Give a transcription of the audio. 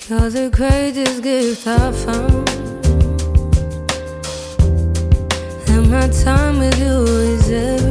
You're the greatest gift I found, and my time with you is everything.